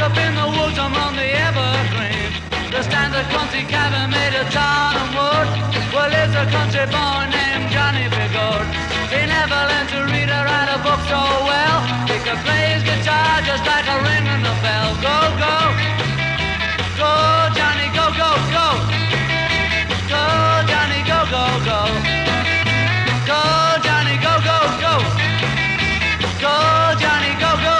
up in the woods among the evergreens. There stands a country cabin made of tarn and wood. Well, there's a country boy named Johnny Bigot. He never learned to read or write a book so well. He could play